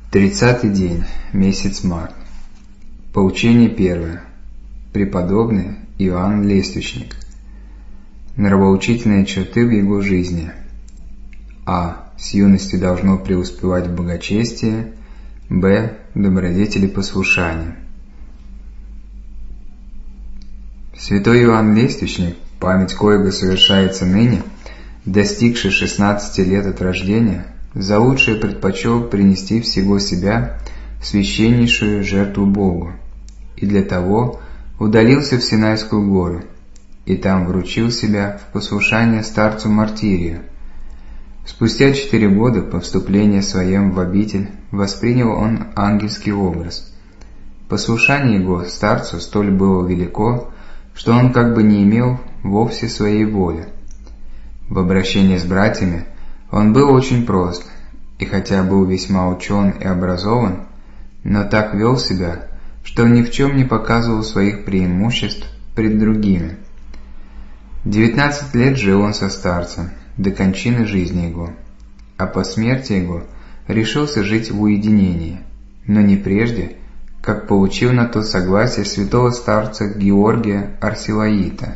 30-й день, месяц март. Поучение первое. Преподобный Иоанн Лествичник. Нравоучительные черты в его жизни. А. С юности должно преуспевать в богочестии. Б. Добродетели послушания. Святой Иоанн Лествичник, память коего совершается ныне, достигший 16 лет от рождения, за лучшее предпочел принести всего себя в священнейшую жертву Богу, и для того удалился в Синайскую гору, и там вручил себя в послушание старцу Мартирию. Спустя 4 года по вступлении своем в обитель воспринял он ангельский образ. Послушание его старцу столь было велико, что он как бы не имел вовсе своей воли. В обращении с братьями он был очень прост, и хотя был весьма учен и образован, но так вел себя, что ни в чем не показывал своих преимуществ пред другими. 19 лет жил он со старцем, до кончины жизни его, а по смерти его решился жить в уединении, но не прежде, как получил на то согласие святого старца Георгия Арсилаита.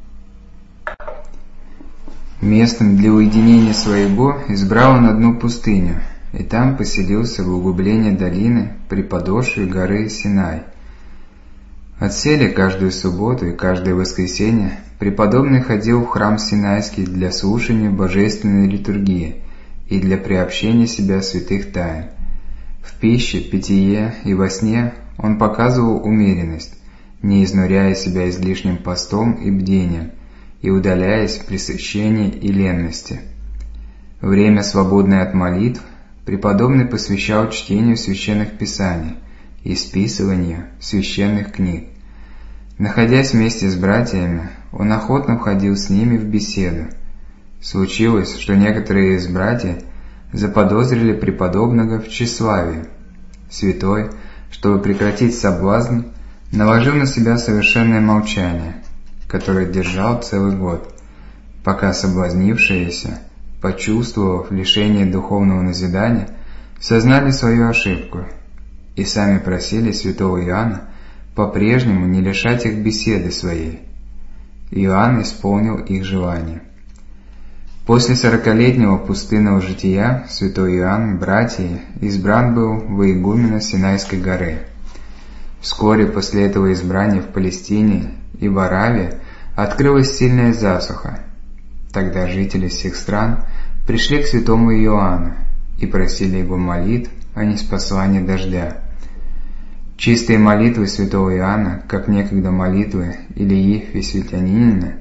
Местом для уединения своего избрал он одну пустыню, и там поселился в углублении долины при подошве горы Синай. Отселе каждую субботу и каждое воскресенье преподобный ходил в храм Синайский для слушания божественной литургии и для приобщения себя святых тайн. В пище, питье и во сне он показывал умеренность, не изнуряя себя излишним постом и бдением, и удаляясь в пресыщении и ленности. Время, свободное от молитв, преподобный посвящал чтению священных писаний и списыванию священных книг. Находясь вместе с братьями, он охотно входил с ними в беседу. Случилось, что некоторые из братьев заподозрили преподобного в тщеславии. Святой, чтобы прекратить соблазн, наложил на себя совершенное молчание, который держал целый год, пока соблазнившиеся, почувствовав лишение духовного назидания, сознали свою ошибку и сами просили святого Иоанна по-прежнему не лишать их беседы своей. Иоанн исполнил их желание. После 40-летнего пустынного жития святой Иоанн, братья, избран был во игумена Синайской горы. Вскоре после этого избрания в Палестине и в Аравии открылась сильная засуха. Тогда жители всех стран пришли к святому Иоанну и просили его молитв о ниспослании дождя. Чистые молитвы святого Иоанна, как некогда молитвы Илии Весветлянина,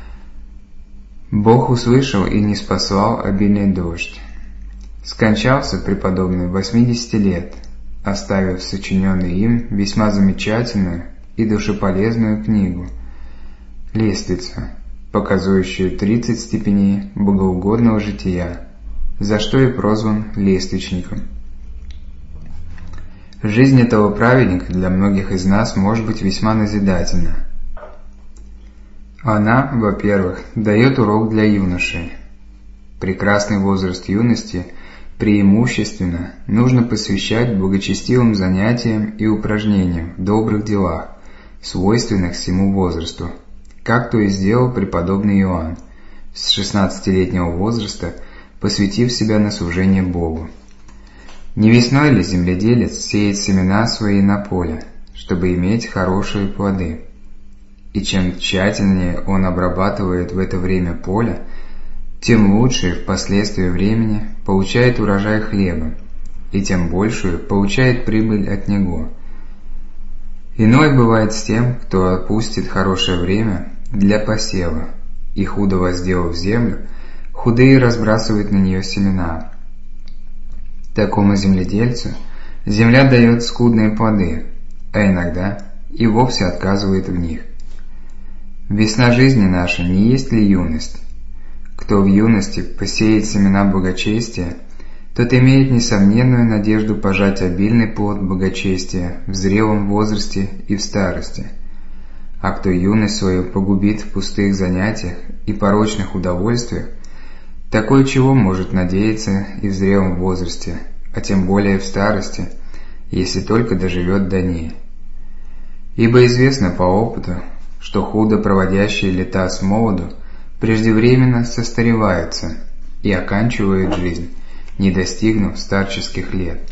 Бог услышал и ниспослал обильный дождь. Скончался преподобный 80 лет, оставив сочиненную им весьма замечательную и душеполезную книгу «Лествица», показывающую 30 степеней богоугодного жития, за что и прозван Лествичником. Жизнь этого праведника для многих из нас может быть весьма назидательна. Она, во-первых, дает урок для юношей. Прекрасный возраст юности преимущественно нужно посвящать благочестивым занятиям и упражнениям в добрых делах, свойственных всему возрасту, как то и сделал преподобный Иоанн, с 16-летнего возраста посвятив себя на служение Богу. Не весной ли земледелец сеет семена свои на поле, чтобы иметь хорошие плоды? И чем тщательнее он обрабатывает в это время поле, тем лучше впоследствии времени получает урожай хлеба, и тем большую получает прибыль от него. Иной бывает с тем, кто опустит хорошее время для посева, и худо возделав землю, худые разбрасывает на нее семена. Такому земледельцу земля дает скудные плоды, а иногда и вовсе отказывает в них. Весна жизни нашей не есть ли юность? Кто в юности посеет семена благочестия, тот имеет несомненную надежду пожать обильный плод благочестия в зрелом возрасте и в старости. А кто юность свою погубит в пустых занятиях и порочных удовольствиях, такой чего может надеяться и в зрелом возрасте, а тем более в старости, если только доживет до ней. Ибо известно по опыту, что худо проводящие лета с молоду преждевременно состареваются и оканчивают жизнь, не достигнув старческих лет.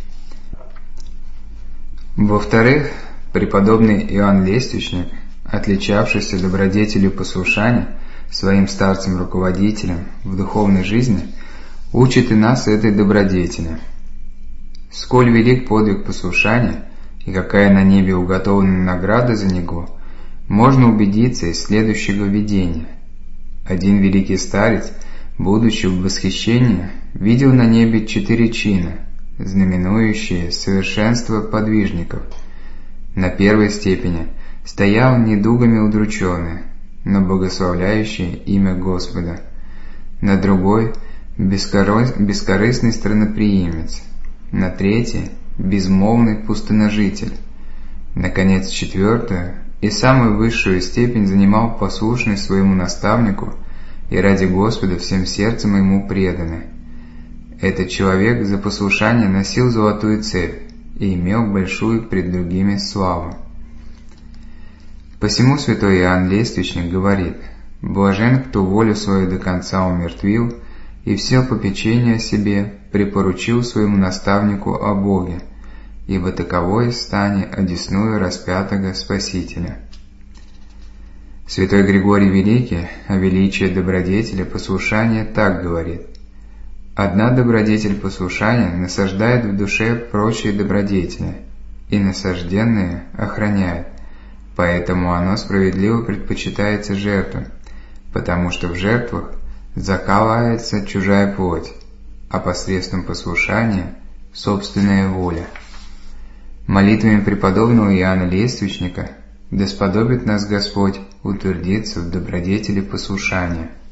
Во-вторых, преподобный Иоанн Лествичник, отличавшийся добродетелью послушания своим старцам-руководителям в духовной жизни, учит и нас этой добродетели. Сколь велик подвиг послушания и какая на небе уготована награда за него, можно убедиться из следующего видения. Один великий старец, будучи в восхищении, видел на небе 4 чина, знаменующие совершенство подвижников. На первой степени стоял недугами удрученный, но благословляющий имя Господа. На другой – бескорыстный странноприимец. На третьей – безмолвный пустыножитель. Наконец, четвертую и самую высшую степень занимал послушный своему наставнику и ради Господа всем сердцем ему преданный. Этот человек за послушание носил золотую цепь и имел большую пред другими славу. Посему святой Иоанн Лествичник говорит: «Блажен, кто волю свою до конца умертвил и все попечение о себе припоручил своему наставнику о Боге, ибо таковой стане одесную распятого Спасителя». Святой Григорий Великий о величии добродетели послушания так говорит: «Одна добродетель послушания насаждает в душе прочие добродетели, и насажденные охраняет, поэтому оно справедливо предпочитается жертвам, потому что в жертвах закалывается чужая плоть, а посредством послушания – собственная воля». Молитвами преподобного Иоанна Лествичника да сподобит нас Господь утвердиться в добродетели послушания.